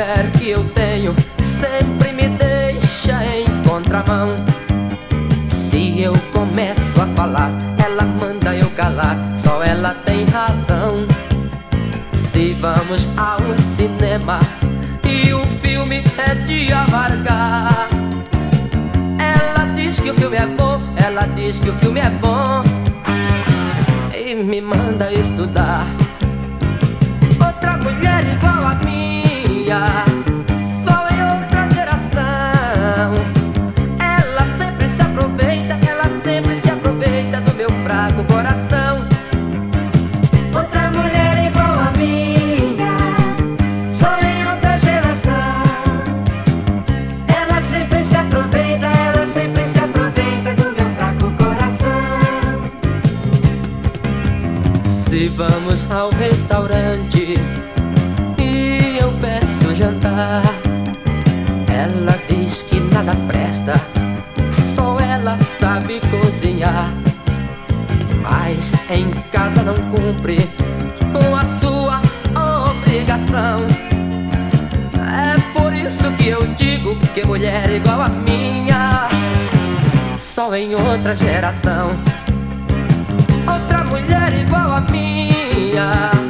mulher que eu tenho sempre me deixa em contramão. Se eu começo a falar, ela manda eu calar, só ela tem razão. Se vamos ao cinema e o filme é de amargar, ela diz que o filme é bom, ela diz que o filme é bom e me manda estudar. Outra mulher igual a minha, só em outra geração. Ela sempre se aproveita, ela sempre se aproveita do meu fraco coração. Outra mulher igual a minha, só em outra geração. Ela sempre se aproveita, ela sempre se aproveita do meu fraco coração. Se vamos ao restaurante e eu peço jantar, ela diz que nada presta, só ela sabe cozinhar. Mas em casa não cumpre com a sua obrigação. É por isso que eu digo que mulher igual a minha, só em outra geração. Outra mulher igual a minha,